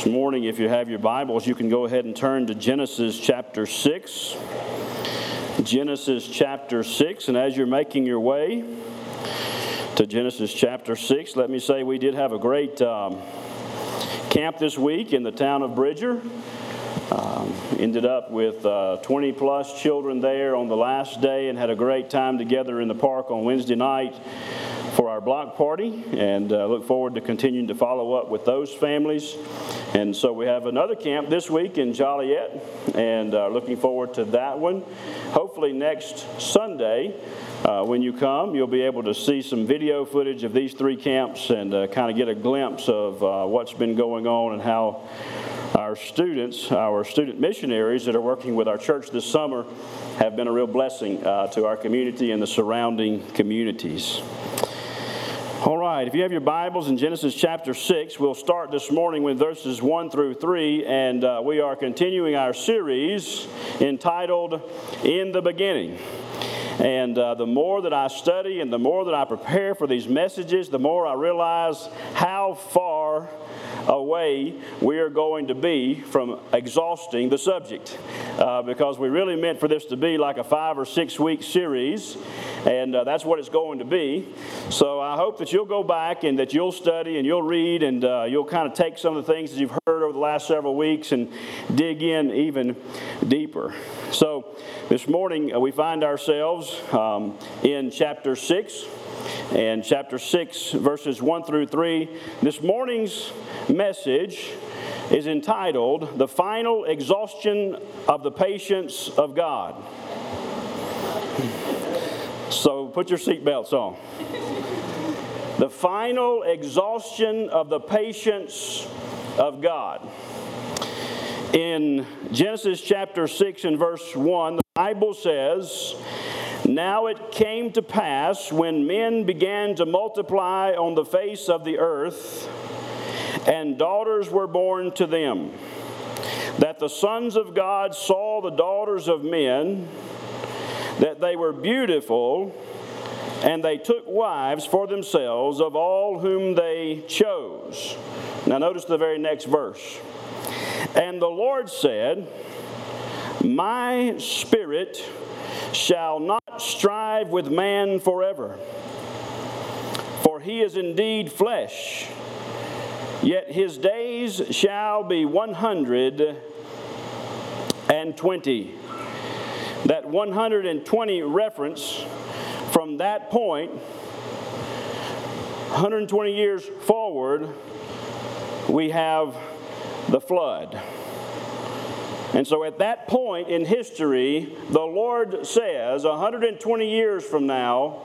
This morning, if you have your Bibles, you can go ahead and turn to Genesis chapter 6. Genesis chapter 6, and as you're making your way to Genesis chapter 6, let me say we did have a great camp this week in the town of Bridger. Ended up with 20 plus children there on the last day and had a great time together in the park on Wednesday night for our block party, and look forward to continuing to follow up with those families. And so we have another camp this week in Joliet, and looking forward to that one. Hopefully next Sunday, when you come, you'll be able to see some video footage of these three camps and kind of get a glimpse of what's been going on and how our student missionaries that are working with our church this summer have been a real blessing to our community and the surrounding communities. All right, if you have your Bibles in Genesis chapter 6, we'll start this morning with verses 1 through 3, and we are continuing our series entitled, In the Beginning. And the more that I study and the more that I prepare for these messages, the more I realize how far away we are going to be from exhausting the subject, because we really meant for this to be like a 5 or 6 week series, and that's what it's going to be. So I hope that you'll go back and that you'll study and you'll read and you'll kind of take some of the things that you've heard over the last several weeks and dig in even deeper. So this morning we find ourselves in chapter 6. And chapter 6, verses 1 through 3. This morning's message is entitled, The Final Exhaustion of the Patience of God. So put your seatbelts on. The final exhaustion of the patience of God. In Genesis chapter 6 and verse 1, the Bible says, Now it came to pass when men began to multiply on the face of the earth, and daughters were born to them, that the sons of God saw the daughters of men, that they were beautiful, and they took wives for themselves of all whom they chose. Now notice the very next verse. And the Lord said, My spirit shall not strive with man forever, for he is indeed flesh, yet his days shall be 120. That 120 reference from that point, 120 years forward, we have the flood. And so at that point in history, the Lord says, 120 years from now,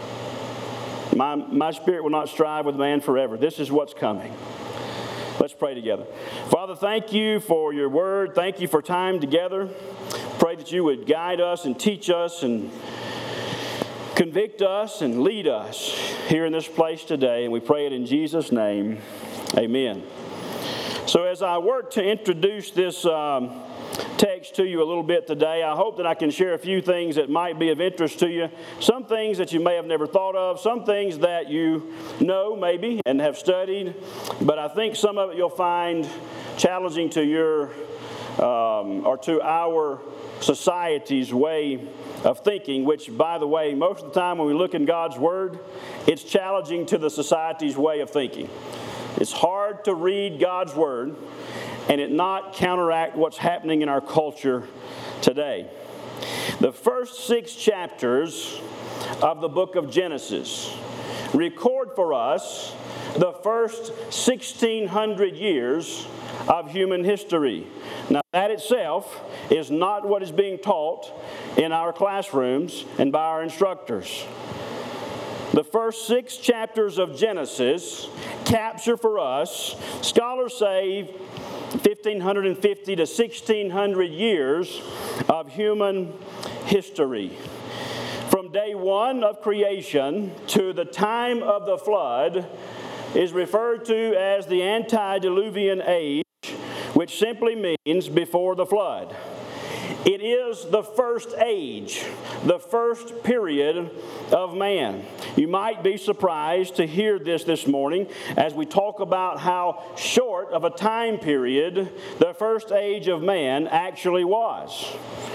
my spirit will not strive with man forever. This is what's coming. Let's pray together. Father, thank you for your word. Thank you for time together. Pray that you would guide us and teach us and convict us and lead us here in this place today. And we pray it in Jesus' name. Amen. So as I work to introduce this text to you a little bit today, I hope that I can share a few things that might be of interest to you. Some things that you may have never thought of, some things that you know maybe and have studied, but I think some of it you'll find challenging to your or to our society's way of thinking, which, by the way, most of the time when we look in God's Word, it's challenging to the society's way of thinking. It's hard to read God's Word and it not counteract what's happening in our culture today. The first 6 chapters of the book of Genesis record for us the first 1,600 years of human history. Now, that itself is not what is being taught in our classrooms and by our instructors. The first 6 chapters of Genesis capture for us, scholars say, 1,550 to 1,600 years of human history. From day 1 of creation to the time of the flood is referred to as the antediluvian age, which simply means before the flood. It is the first age, the first period of man. You might be surprised to hear this morning as we talk about how short of a time period the first age of man actually was.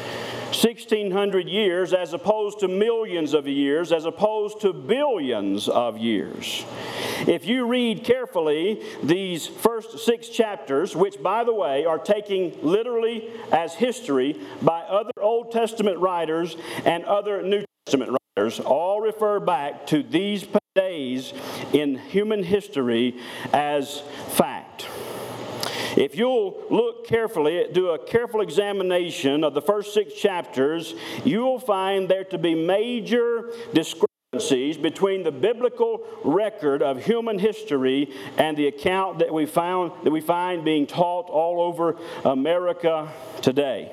1,600 years as opposed to millions of years, as opposed to billions of years. If you read carefully these first 6 chapters, which, by the way, are taken literally as history by other Old Testament writers and other New Testament writers, all refer back to these days in human history as fact. If you'll look carefully, do a careful examination of the first 6 chapters, you will find there to be major discrepancies between the biblical record of human history and the account that we find being taught all over America today.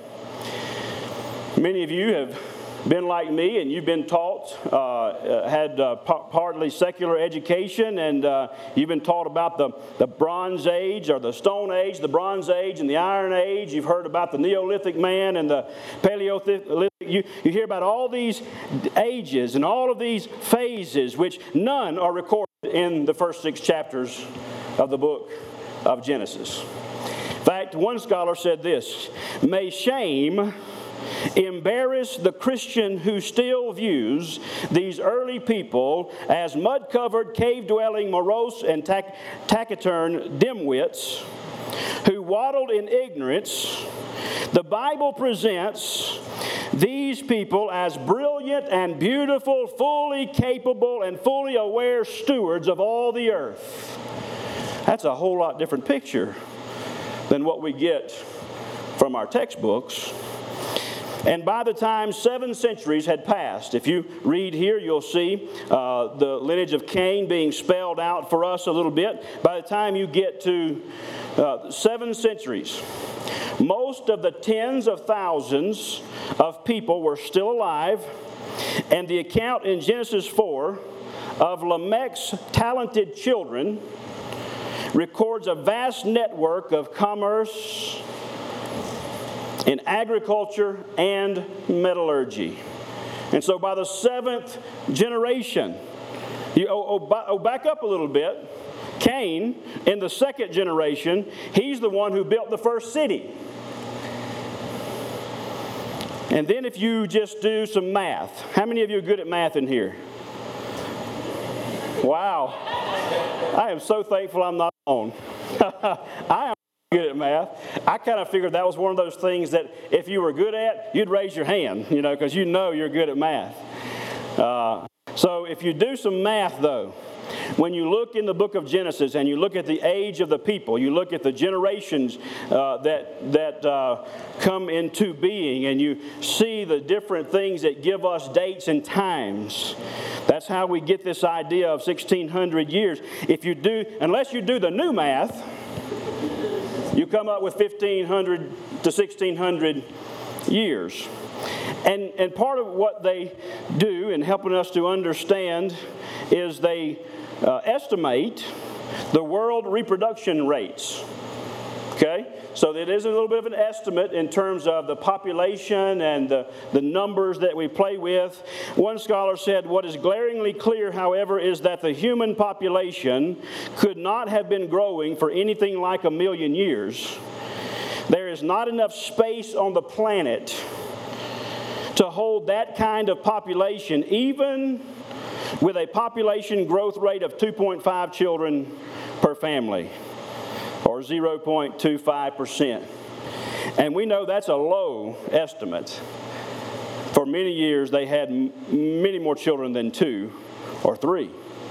Many of you have been like me, and you've been taught, had partly secular education, and you've been taught about the Bronze Age or the Stone Age, the Bronze Age and the Iron Age. You've heard about the Neolithic man and the Paleolithic. You hear about all these ages and all of these phases, which none are recorded in the first 6 chapters of the book of Genesis. In fact, one scholar said this: "May shame embarrass the Christian who still views these early people as mud-covered, cave-dwelling, morose, and taciturn dimwits who waddled in ignorance. The Bible presents these people as brilliant and beautiful, fully capable, and fully aware stewards of all the earth." That's a whole lot different picture than what we get from our textbooks. And by the time 7 centuries had passed, if you read here, you'll see the lineage of Cain being spelled out for us a little bit. By the time you get to 7 centuries, most of the tens of thousands of people were still alive, and the account in Genesis 4 of Lamech's talented children records a vast network of commerce in agriculture and metallurgy. And so by the 7th generation, back up a little bit, Cain, in the 2nd generation, he's the one who built the first city. And then if you just do some math, how many of you are good at math in here? Wow. I am so thankful I'm not on. I am good at math. I kind of figured that was one of those things that if you were good at, you'd raise your hand, because you know you're good at math. So if you do some math, though, when you look in the book of Genesis and you look at the age of the people, you look at the generations that come into being, and you see the different things that give us dates and times. That's how we get this idea of 1,600 years. Unless you do the new math, you come up with 1,500 to 1,600 years. And part of what they do in helping us to understand is they estimate the world reproduction rates. Okay? So it is a little bit of an estimate in terms of the population and the numbers that we play with. One scholar said, "What is glaringly clear, however, is that the human population could not have been growing for anything like 1 million years. There is not enough space on the planet to hold that kind of population, even with a population growth rate of 2.5 children per family, or 0.25%. And we know that's a low estimate. For many years, they had many more children than 2 or 3.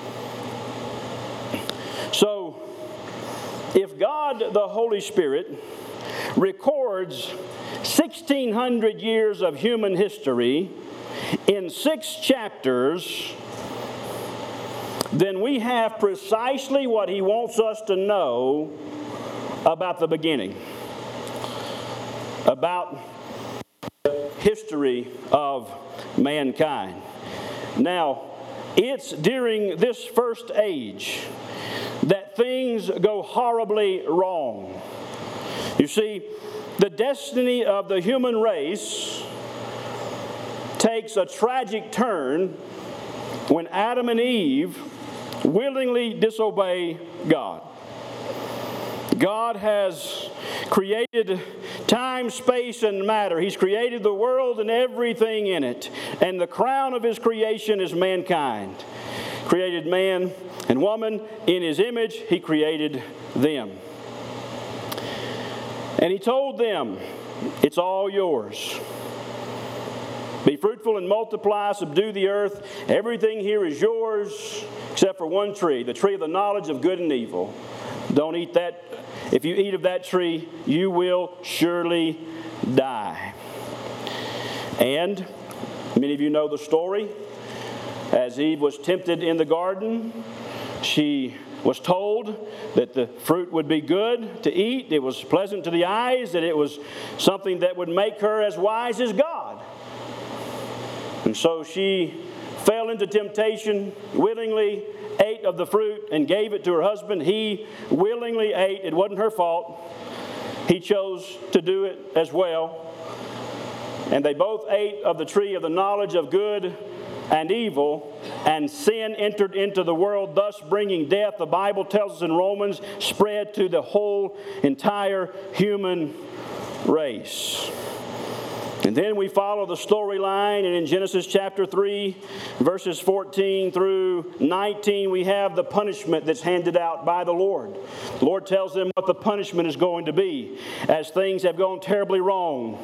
So, if God, the Holy Spirit, records 1,600 years of human history in 6 chapters, then we have precisely what He wants us to know about the beginning, about the history of mankind. Now, it's during this first age that things go horribly wrong. You see, the destiny of the human race takes a tragic turn when Adam and Eve willingly disobey God. God has created time, space, and matter. He's created the world and everything in it. And the crown of His creation is mankind. Created man and woman in His image. He created them. And He told them, it's all yours. Be fruitful and multiply, subdue the earth. Everything here is yours except for one tree, the tree of the knowledge of good and evil. Don't eat that. If you eat of that tree, you will surely die. And many of you know the story. As Eve was tempted in the garden, she was told that the fruit would be good to eat. It was pleasant to the eyes, that it was something that would make her as wise as God. And so she fell into temptation, willingly ate of the fruit and gave it to her husband. He willingly ate. It wasn't her fault. He chose to do it as well. And they both ate of the tree of the knowledge of good and evil, and sin entered into the world, thus bringing death. The Bible tells us in Romans, spread to the whole entire human race. And then we follow the storyline, and in Genesis chapter 3, verses 14 through 19, we have the punishment that's handed out by the Lord. The Lord tells them what the punishment is going to be as things have gone terribly wrong.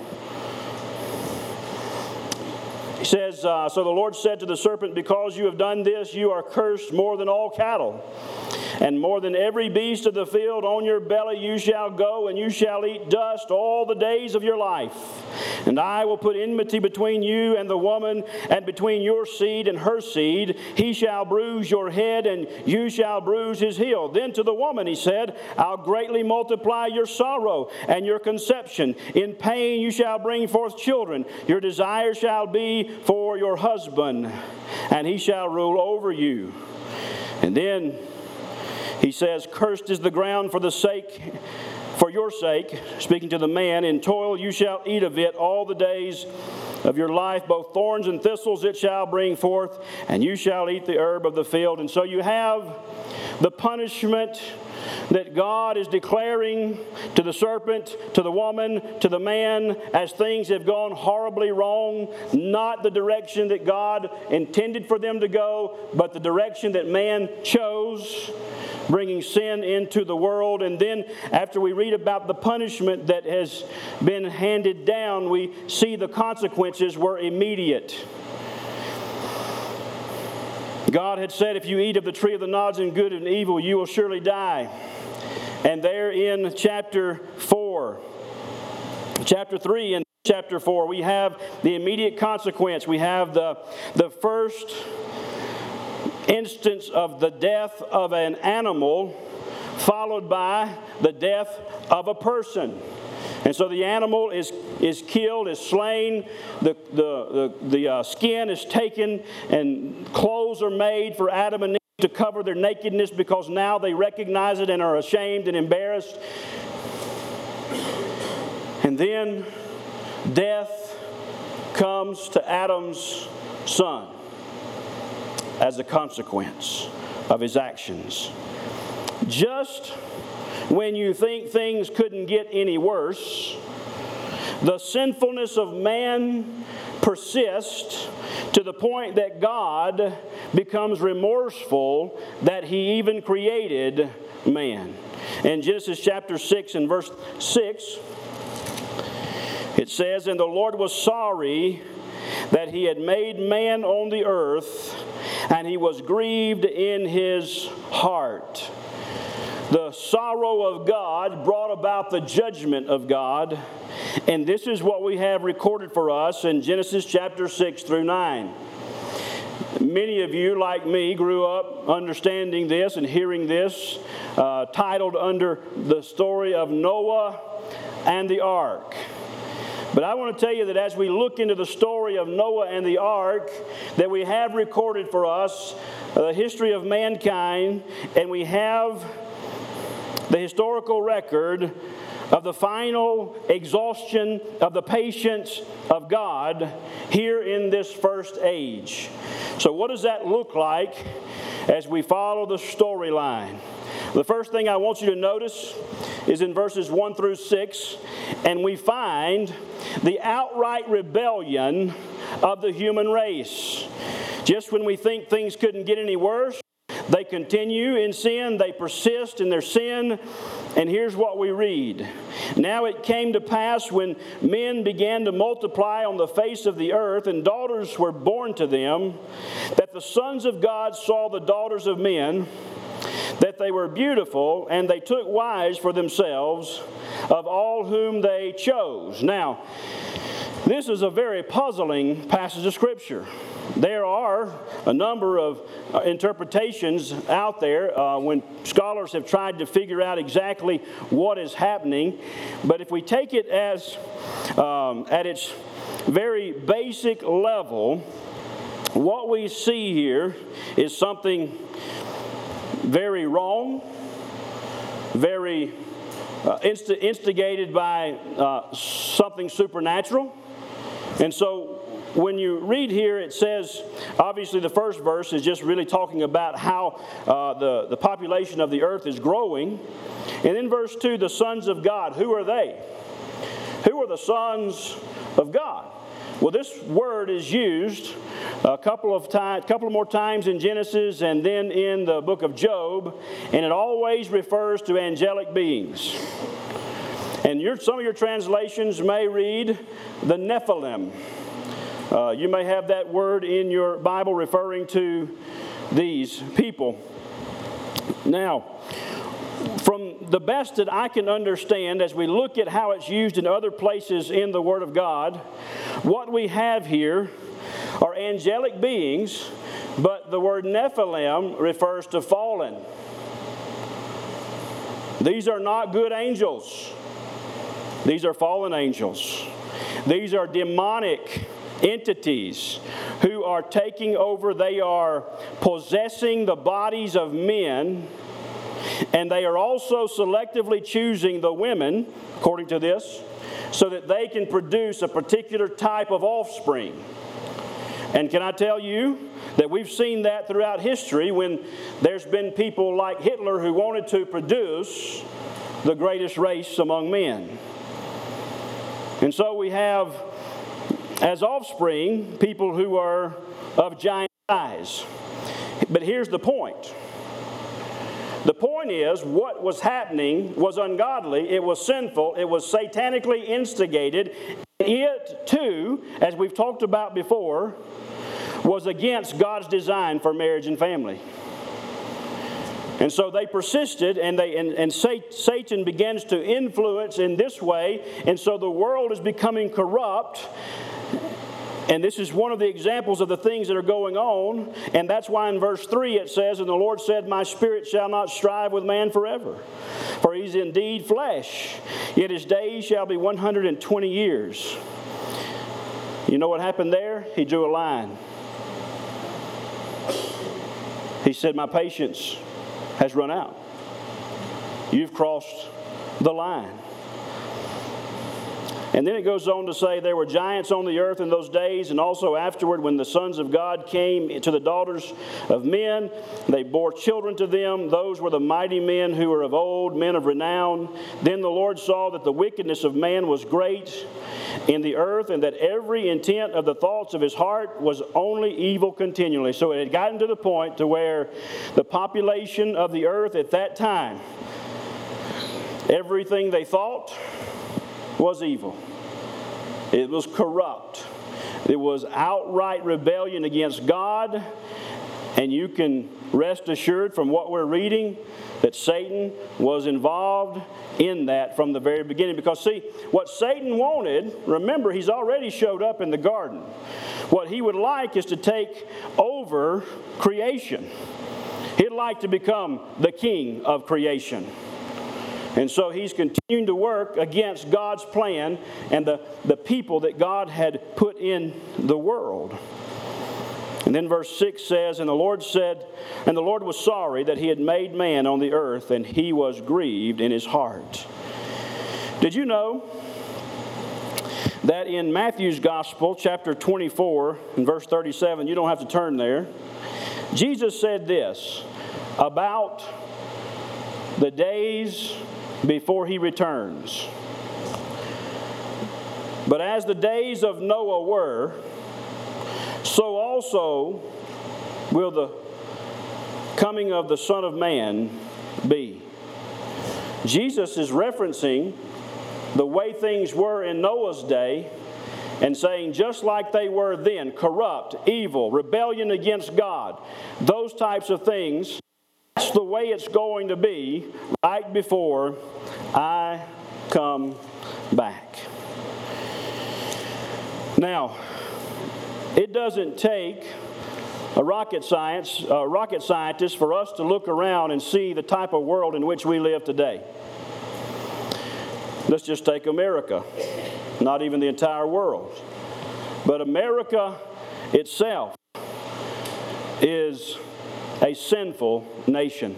He says, so the Lord said to the serpent, because you have done this, you are cursed more than all cattle, and more than every beast of the field. On your belly you shall go, and you shall eat dust all the days of your life. And I will put enmity between you and the woman, and between your seed and her seed. He shall bruise your head, and you shall bruise his heel. Then to the woman he said, I'll greatly multiply your sorrow and your conception. In pain you shall bring forth children. Your desire shall be for your husband, and he shall rule over you. And then he says, cursed is the ground for your sake, speaking to the man. In toil you shall eat of it all the days of your life. Both thorns and thistles it shall bring forth, and you shall eat the herb of the field. And so you have the punishment that God is declaring to the serpent, to the woman, to the man, as things have gone horribly wrong. Not the direction that God intended for them to go, but the direction that man chose, bringing sin into the world. And then after we read about the punishment that has been handed down, we see the consequences were immediate. God had said, if you eat of the tree of the knowledge of good and evil, you will surely die. And there in chapter 3 and chapter 4, we have the immediate consequence. We have the first instance of the death of an animal, followed by the death of a person. And so the animal is killed, is slain, the skin is taken, and clothes are made for Adam and Eve to cover their nakedness, because now they recognize it and are ashamed and embarrassed. And then death comes to Adam's son as a consequence of his actions. Just when you think things couldn't get any worse, the sinfulness of man persists to the point that God becomes remorseful that He even created man. In Genesis chapter 6 and verse 6, it says, and the Lord was sorry that He had made man on the earth, and He was grieved in His heart. The sorrow of God brought about the judgment of God. And this is what we have recorded for us in Genesis chapter 6 through 9. Many of you, like me, grew up understanding this and hearing this, titled under the story of Noah and the ark. But I want to tell you that as we look into the story of Noah and the ark, that we have recorded for us the history of mankind, and we have the historical record of the final exhaustion of the patience of God here in this first age. So what does that look like as we follow the storyline? The first thing I want you to notice is in verses 1 through 6, and we find the outright rebellion of the human race. Just when we think things couldn't get any worse, they continue in sin, they persist in their sin, and here's what we read. Now it came to pass when men began to multiply on the face of the earth, and daughters were born to them, that the sons of God saw the daughters of men, that they were beautiful, and they took wives for themselves of all whom they chose. Now, this is a very puzzling passage of Scripture. There are a number of interpretations out there when scholars have tried to figure out exactly what is happening. But if we take it as at its very basic level, what we see here is something very wrong, very instigated by something supernatural. And so when you read here, it says, obviously the first verse is just really talking about how the population of the earth is growing. And in verse 2, the sons of God, who are they? Who are the sons of God? Well, this word is used a couple more times in Genesis and then in the book of Job, and it always refers to angelic beings. And some of your translations may read the Nephilim. You may have that word in your Bible referring to these people. Now, from the best that I can understand, as we look at how it's used in other places in the Word of God, what we have here are angelic beings, but the word Nephilim refers to fallen. These are not good angels. These are fallen angels. These are demonic entities who are taking over. They are possessing the bodies of men, and they are also selectively choosing the women, according to this, so that they can produce a particular type of offspring. And can I tell you that we've seen that throughout history when there's been people like Hitler who wanted to produce the greatest race among men. And so we have as offspring people who are of giant size. But here's the point. The point is, what was happening was ungodly, it was sinful, it was satanically instigated. It, too, as we've talked about before, was against God's design for marriage and family. And so they persisted, and Satan begins to influence in this way, and so the world is becoming corrupt. And this is one of the examples of the things that are going on. And that's why in verse 3 it says, "And the Lord said, My spirit shall not strive with man forever. For he is indeed flesh, yet his days shall be 120 years. You know what happened there? He drew a line. He said, my patience has run out. You've crossed the line. And then it goes on to say, there were giants on the earth in those days, and also afterward when the sons of God came to the daughters of men, they bore children to them. Those were the mighty men who were of old, men of renown. Then the Lord saw that the wickedness of man was great in the earth, and that every intent of the thoughts of his heart was only evil continually. So it had gotten to the point to where the population of the earth at that time, everything they thought was evil. It was corrupt. It was outright rebellion against God. And you can rest assured from what we're reading that Satan was involved in that from the very beginning. Because see, what Satan wanted, remember, he's already showed up in the garden. What he would like is to take over creation. He'd like to become the king of creation. And so he's continuing to work against God's plan and the people that God had put in the world. And then verse 6 says, And the Lord said, And the Lord was sorry that he had made man on the earth, and he was grieved in his heart. Did you know that in Matthew's Gospel, chapter 24, and verse 37, you don't have to turn there, Jesus said this about the days before He returns. But as the days of Noah were, so also will the coming of the Son of Man be. Jesus is referencing the way things were in Noah's day and saying just like they were then, corrupt, evil, rebellion against God, those types of things, that's the way it's going to be right before I come back. Now, it doesn't take a rocket scientist for us to look around and see the type of world in which we live today. Let's just take America, not even the entire world. But America itself is a sinful nation.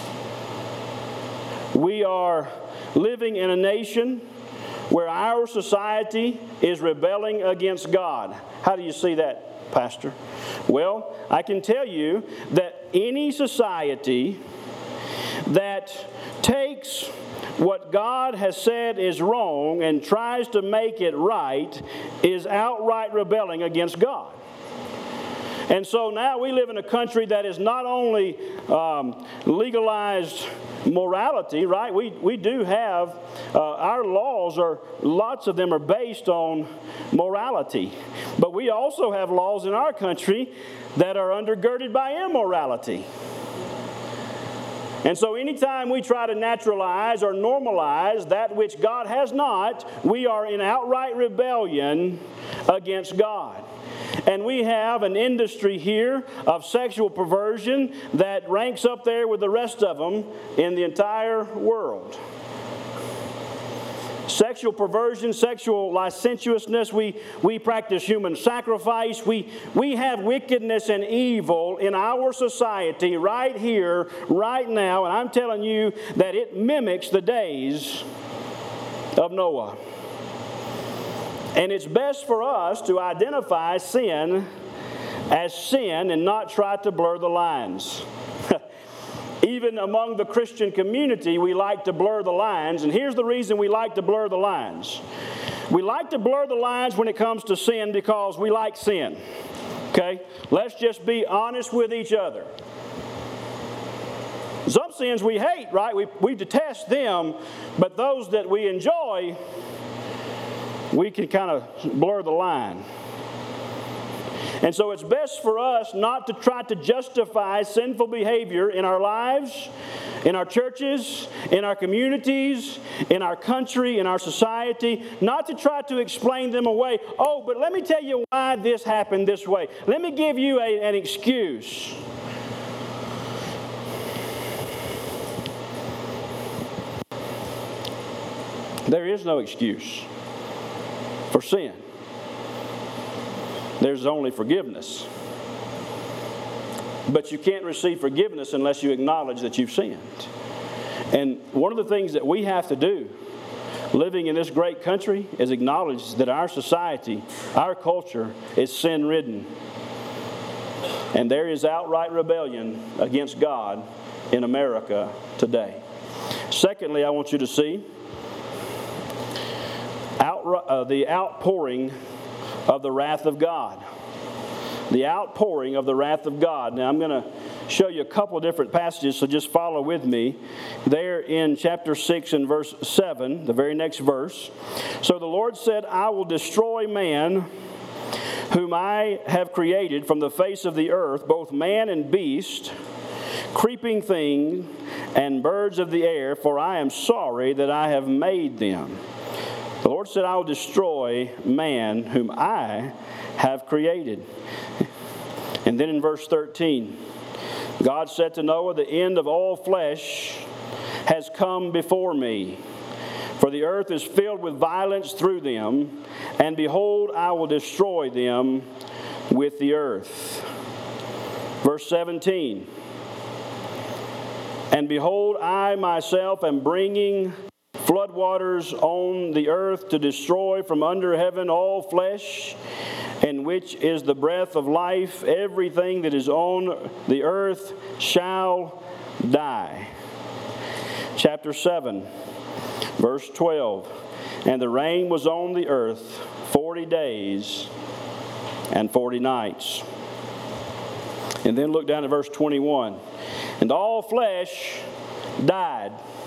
We are living in a nation where our society is rebelling against God. How do you see that, Pastor? Well, I can tell you that any society that takes what God has said is wrong and tries to make it right is outright rebelling against God. And so now we live in a country that is not only legalized morality, right? We do have, our laws are, lots of them are based on morality. But we also have laws in our country that are undergirded by immorality. And so anytime we try to naturalize or normalize that which God has not, we are in outright rebellion against God. And we have an industry here of sexual perversion that ranks up there with the rest of them in the entire world. Sexual perversion, sexual licentiousness, we practice human sacrifice. We have wickedness and evil in our society right here, right now. And I'm telling you that it mimics the days of Noah. And it's best for us to identify sin as sin and not try to blur the lines. Even among the Christian community, we like to blur the lines. And here's the reason we like to blur the lines. We like to blur the lines when it comes to sin because we like sin. Okay? Let's just be honest with each other. Some sins we hate, right? We detest them, but those that we enjoy, we can kind of blur the line. And so it's best for us not to try to justify sinful behavior in our lives, in our churches, in our communities, in our country, in our society, not to try to explain them away. Oh, but let me tell you why this happened this way. Let me give you an excuse. There is no excuse for sin. There's only forgiveness. But you can't receive forgiveness unless you acknowledge that you've sinned. And one of the things that we have to do, living in this great country, is acknowledge that our society, our culture, is sin-ridden. And there is outright rebellion against God in America today. Secondly, I want you to see the outpouring of the wrath of God. The outpouring of the wrath of God. Now I'm going to show you a couple of different passages, so just follow with me. There in chapter 6 and verse 7, the very next verse. So the Lord said, I will destroy man whom I have created from the face of the earth, both man and beast, creeping thing, and birds of the air, for I am sorry that I have made them. The Lord said, I will destroy man whom I have created. And then in verse 13, God said to Noah, the end of all flesh has come before me. For the earth is filled with violence through them, and behold, I will destroy them with the earth. Verse 17, and behold, I myself am bringing floodwaters on the earth to destroy from under heaven all flesh, in which is the breath of life. Everything that is on the earth shall die. Chapter 7, verse 12. And the rain was on the earth 40 days and 40 nights. And then look down at verse 21. And all flesh died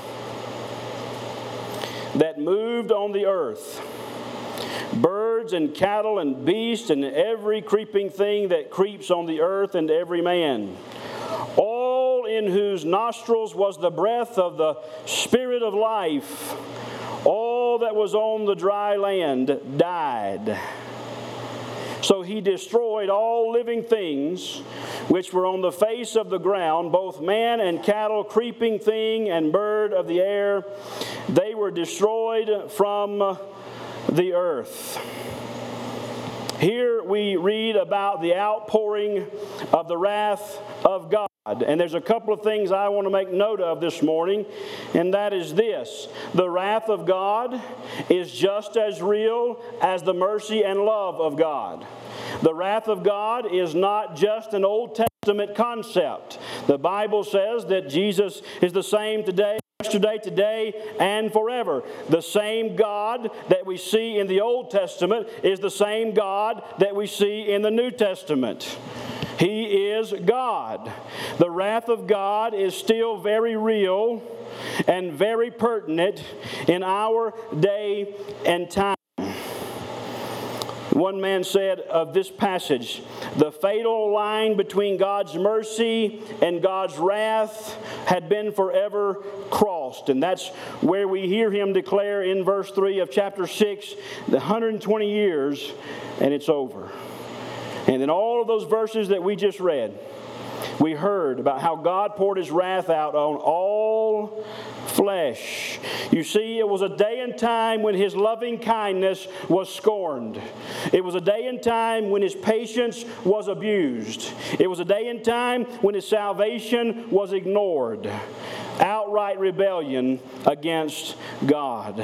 that moved on the earth, birds and cattle and beasts and every creeping thing that creeps on the earth, and every man, all in whose nostrils was the breath of the Spirit of life. All that was on the dry land died. So he destroyed all living things which were on the face of the ground, both man and cattle, creeping thing and bird of the air. They were destroyed from the earth. Here we read about the outpouring of the wrath of God. And there's a couple of things I want to make note of this morning, and that is this. The wrath of God is just as real as the mercy and love of God. The wrath of God is not just an Old Testament concept. The Bible says that Jesus is the same today, yesterday, today, and forever. The same God that we see in the Old Testament is the same God that we see in the New Testament. He is God. The wrath of God is still very real and very pertinent in our day and time. One man said of this passage, the fatal line between God's mercy and God's wrath had been forever crossed. And that's where we hear him declare in verse 3 of chapter 6, the 120 years, and it's over. And in all of those verses that we just read, we heard about how God poured His wrath out on all flesh. You see, it was a day and time when His loving kindness was scorned. It was a day and time when His patience was abused. It was a day and time when His salvation was ignored. Outright rebellion against God.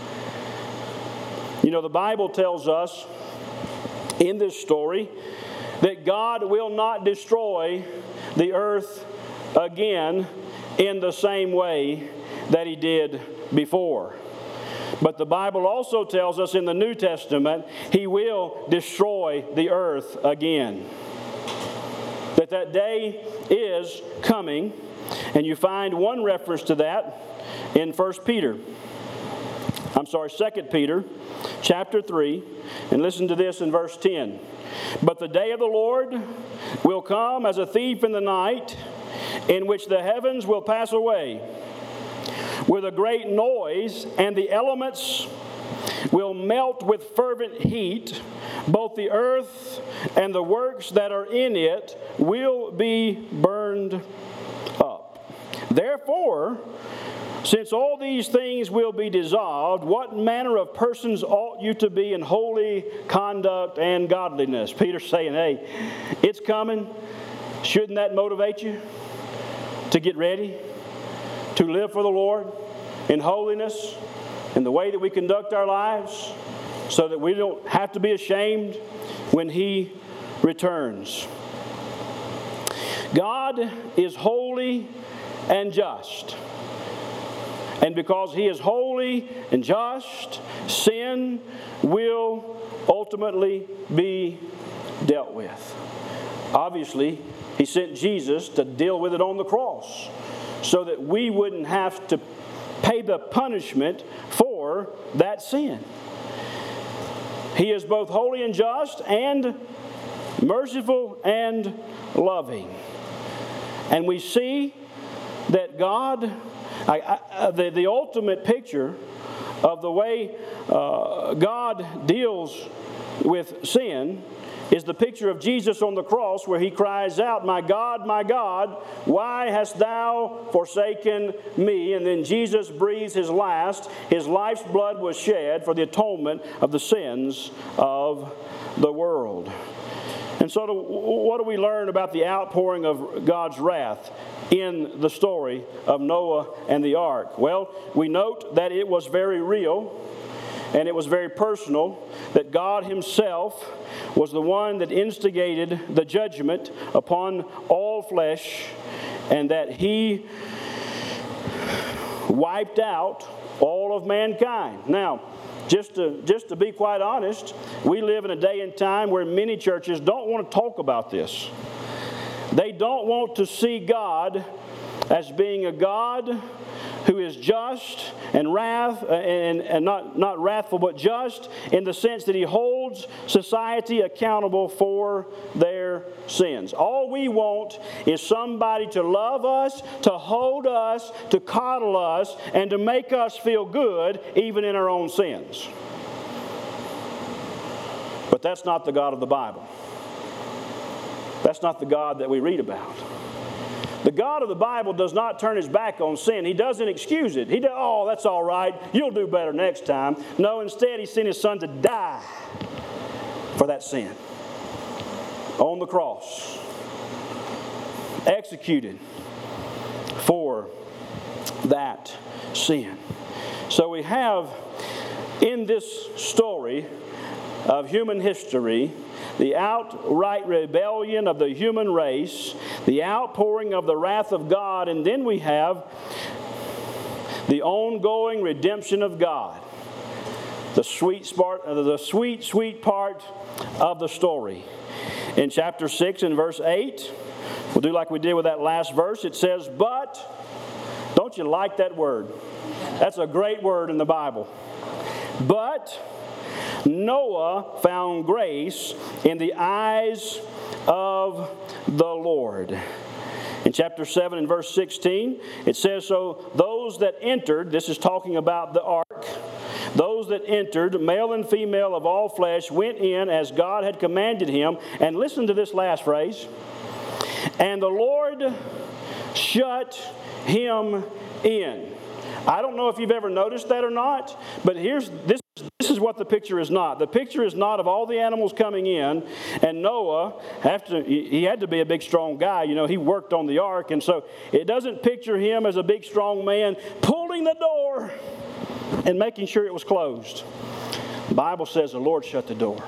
You know, the Bible tells us in this story that God will not destroy the earth again in the same way that He did before. But the Bible also tells us in the New Testament He will destroy the earth again. That day is coming, and you find one reference to that in 2 Peter chapter 3, and listen to this in verse 10. But the day of the Lord will come as a thief in the night, in which the heavens will pass away with a great noise, and the elements will melt with fervent heat. Both the earth and the works that are in it will be burned up. Therefore, since all these things will be dissolved, what manner of persons ought you to be in holy conduct and godliness? Peter's saying, hey, it's coming. Shouldn't that motivate you to get ready, to live for the Lord in holiness, in the way that we conduct our lives, so that we don't have to be ashamed when He returns? God is holy and just. And because He is holy and just, sin will ultimately be dealt with. Obviously, He sent Jesus to deal with it on the cross so that we wouldn't have to pay the punishment for that sin. He is both holy and just and merciful and loving. And we see that God, the ultimate picture of the way God deals with sin is the picture of Jesus on the cross, where He cries out, my God, why hast thou forsaken me?" And then Jesus breathes His last. His life's blood was shed for the atonement of the sins of the world. And so what do we learn about the outpouring of God's wrath in the story of Noah and the ark? Well, we note that it was very real and it was very personal, that God Himself was the one that instigated the judgment upon all flesh, and that He wiped out all of mankind. Now, just to be quite honest, we live in a day and time where many churches don't want to talk about this. They don't want to see God as being a God who is just and not wrathful, but just in the sense that He holds society accountable for their sins. All we want is somebody to love us, to hold us, to coddle us, and to make us feel good even in our own sins. But that's not the God of the Bible. That's not the God that we read about. The God of the Bible does not turn His back on sin. He doesn't excuse it. Oh, that's all right. You'll do better next time. No, instead He sent His Son to die for that sin. On the cross. Executed for that sin. So we have in this story of human history the outright rebellion of the human race, the outpouring of the wrath of God, and then we have the ongoing redemption of God. The sweet, sweet part of the story. In chapter 6 and verse 8, we'll do like we did with that last verse. It says, but, don't you like that word? That's a great word in the Bible. But Noah found grace in the eyes of the Lord. In chapter 7 and verse 16, it says, so those that entered, this is talking about the ark, those that entered, male and female of all flesh, went in as God had commanded him. And listen to this last phrase. And the Lord shut him in. I don't know if you've ever noticed that or not, but this is what the picture is not. The picture is not of all the animals coming in, and Noah, he had to be a big, strong guy. You know, he worked on the ark, and so it doesn't picture him as a big, strong man pulling the door and making sure it was closed. The Bible says the Lord shut the door.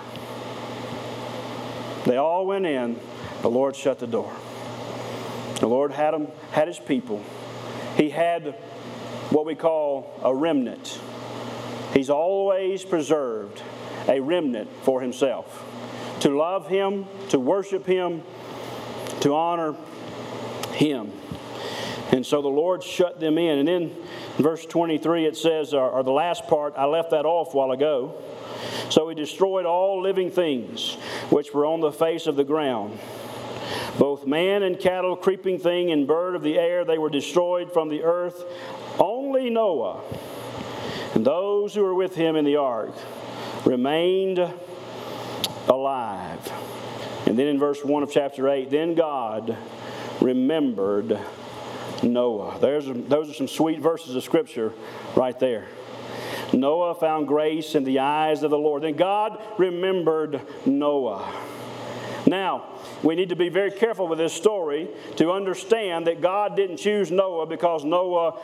They all went in. The Lord shut the door. The Lord had His people. He had what we call a remnant. He's always preserved a remnant for Himself. To love Him, to worship Him, to honor Him. And so the Lord shut them in. And then in verse 23 it says, or the last part, I left that off a while ago. So He destroyed all living things which were on the face of the ground. Both man and cattle, creeping thing, and bird of the air, they were destroyed from the earth. Only Noah and those who were with him in the ark remained alive. And then in verse 1 of chapter 8, then God remembered Noah. Those are some sweet verses of Scripture right there. Noah found grace in the eyes of the Lord. Then God remembered Noah. Now, we need to be very careful with this story to understand that God didn't choose Noah because Noah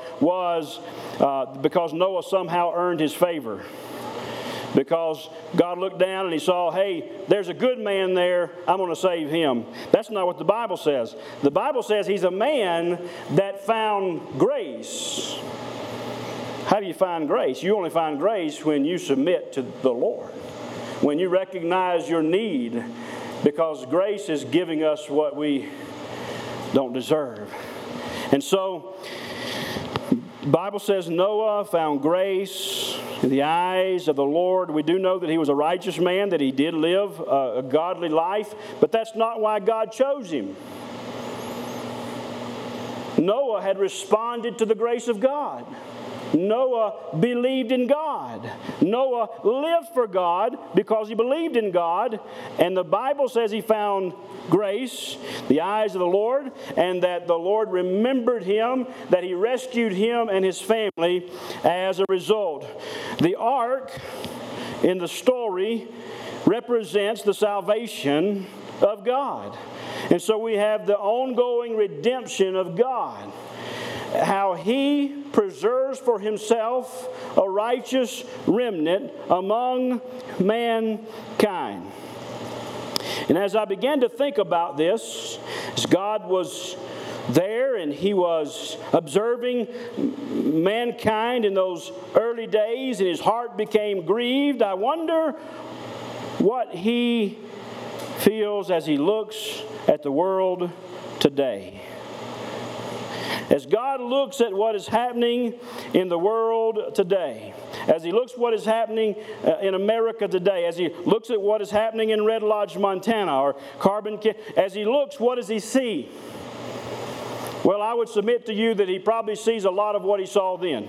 somehow earned His favor. Because God looked down and He saw, hey, there's a good man there, I'm going to save him. That's not what the Bible says. The Bible says he's a man that found grace. How do you find grace? You only find grace when you submit to the Lord. When you recognize your need. Because grace is giving us what we don't deserve. And so, the Bible says Noah found grace in the eyes of the Lord. We do know that he was a righteous man, that he did live a godly life, but that's not why God chose him. Noah had responded to the grace of God. Noah believed in God. Noah lived for God because he believed in God. And the Bible says he found grace, the eyes of the Lord, and that the Lord remembered him, that He rescued him and his family as a result. The ark in the story represents the salvation of God. And so we have the ongoing redemption of God. How He preserves for Himself a righteous remnant among mankind. And as I began to think about this, as God was there and He was observing mankind in those early days and His heart became grieved, I wonder what He feels as He looks at the world today. As God looks at what is happening in the world today, as He looks what is happening in America today, as He looks at what is happening in Red Lodge, Montana, or as He looks, what does He see? Well, I would submit to you that He probably sees a lot of what He saw then.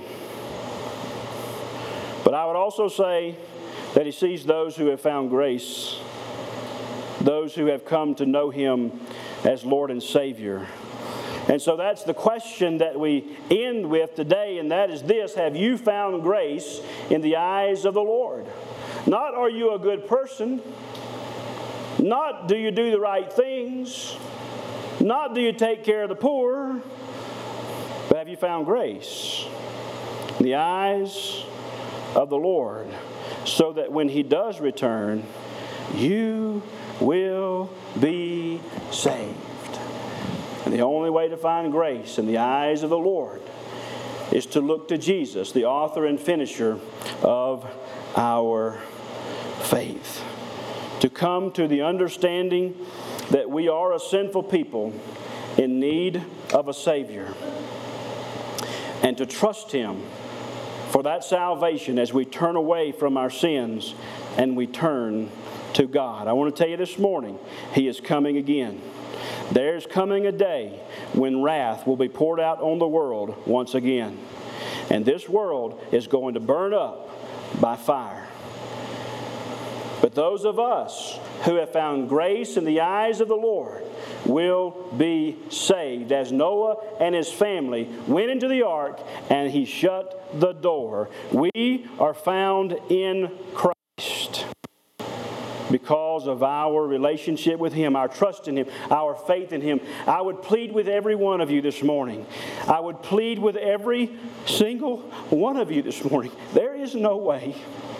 But I would also say that He sees those who have found grace, those who have come to know Him as Lord and Savior. And so that's the question that we end with today, and that is this: have you found grace in the eyes of the Lord? Not are you a good person, not do you do the right things, not do you take care of the poor, but have you found grace in the eyes of the Lord, so that when He does return, you will be saved. And the only way to find grace in the eyes of the Lord is to look to Jesus, the author and finisher of our faith. To come to the understanding that we are a sinful people in need of a Savior. And to trust Him for that salvation as we turn away from our sins and we turn to God. I want to tell you this morning, He is coming again. There's coming a day when wrath will be poured out on the world once again. And this world is going to burn up by fire. But those of us who have found grace in the eyes of the Lord will be saved. As Noah and his family went into the ark and he shut the door, we are found in Christ. Because of our relationship with Him, our trust in Him, our faith in Him. I would plead with every one of you this morning. I would plead with every single one of you this morning. There is no way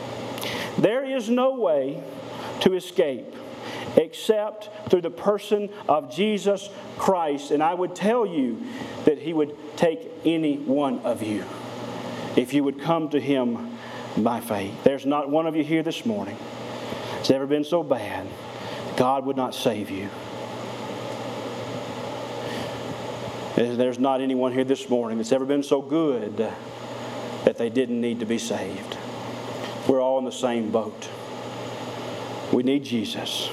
to escape except through the person of Jesus Christ. And I would tell you that He would take any one of you if you would come to Him by faith. There's not one of you here this morning it's ever been so bad, God would not save you. There's not anyone here this morning that's ever been so good that they didn't need to be saved. We're all in the same boat. We need Jesus.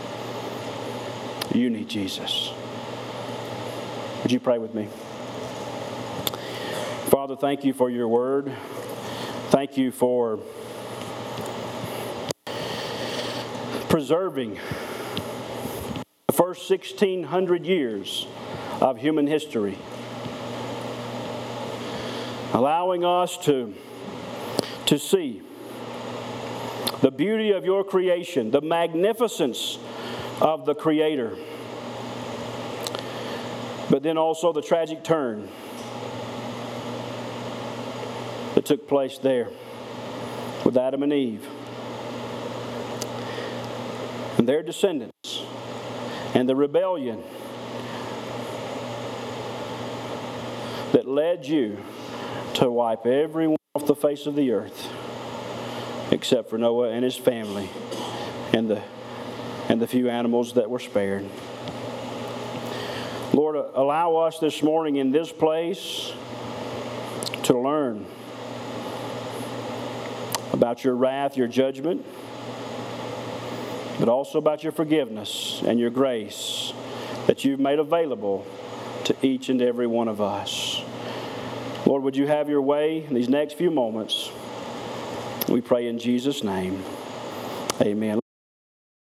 You need Jesus. Would you pray with me? Father, thank You for Your word. Thank You for preserving the first 1,600 years of human history, allowing us to see the beauty of Your creation, the magnificence of the Creator, but then also the tragic turn that took place there with Adam and Eve and their descendants, and the rebellion that led You to wipe everyone off the face of the earth except for Noah and his family and the few animals that were spared. Lord, allow us this morning in this place to learn about Your wrath, Your judgment, but also about Your forgiveness and Your grace that You've made available to each and every one of us. Lord, would You have Your way in these next few moments? We pray in Jesus' name. Amen.